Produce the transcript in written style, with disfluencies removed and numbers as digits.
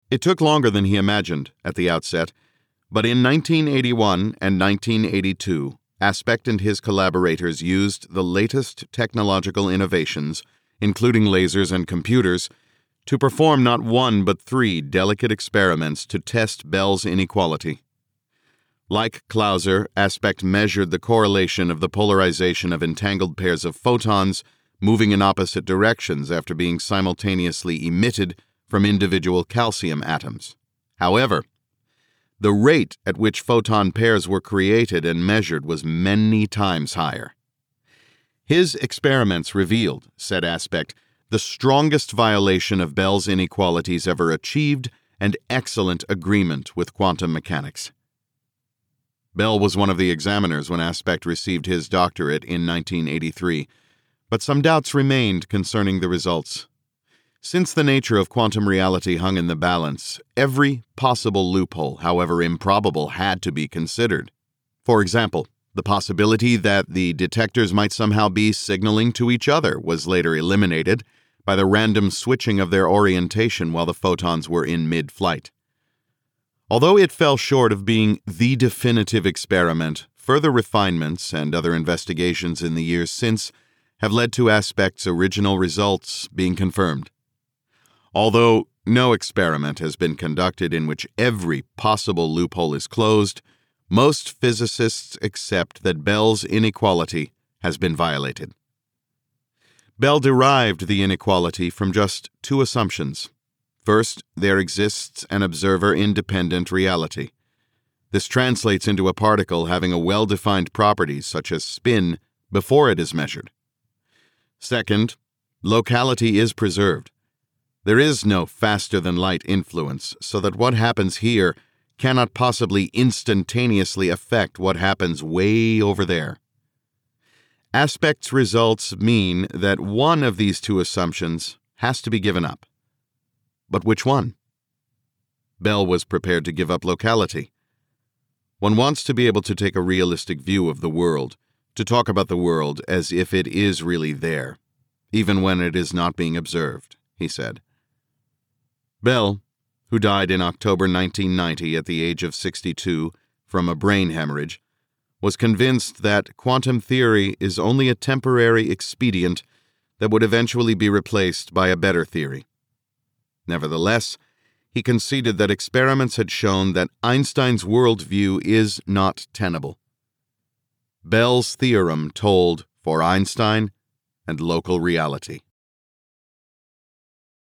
It took longer than he imagined at the outset, but in 1981 and 1982, Aspect and his collaborators used the latest technological innovations, including lasers and computers, to perform not one but 3 delicate experiments to test Bell's inequality. Like Clauser, Aspect measured the correlation of the polarization of entangled pairs of photons moving in opposite directions after being simultaneously emitted from individual calcium atoms. However, the rate at which photon pairs were created and measured was many times higher. His experiments revealed, said Aspect, the strongest violation of Bell's inequalities ever achieved and excellent agreement with quantum mechanics. Bell was one of the examiners when Aspect received his doctorate in 1983, but some doubts remained concerning the results. Since the nature of quantum reality hung in the balance, every possible loophole, however improbable, had to be considered. For example, the possibility that the detectors might somehow be signaling to each other was later eliminated by the random switching of their orientation while the photons were in mid-flight. Although it fell short of being the definitive experiment, further refinements and other investigations in the years since have led to Aspect's original results being confirmed. Although no experiment has been conducted in which every possible loophole is closed, most physicists accept that Bell's inequality has been violated. Bell derived the inequality from just 2 assumptions. First, there exists an observer-independent reality. This translates into a particle having a well-defined property such as spin before it is measured. Second, locality is preserved. There is no faster-than-light influence, so that what happens here cannot possibly instantaneously affect what happens way over there. Aspect's results mean that one of these 2 assumptions has to be given up. But which one? Bell was prepared to give up locality. One wants to be able to take a realistic view of the world, to talk about the world as if it is really there, even when it is not being observed, he said. Bell, who died in October 1990 at the age of 62 from a brain hemorrhage, was convinced that quantum theory is only a temporary expedient that would eventually be replaced by a better theory. Nevertheless, he conceded that experiments had shown that Einstein's worldview is not tenable. Bell's theorem told for Einstein and local reality.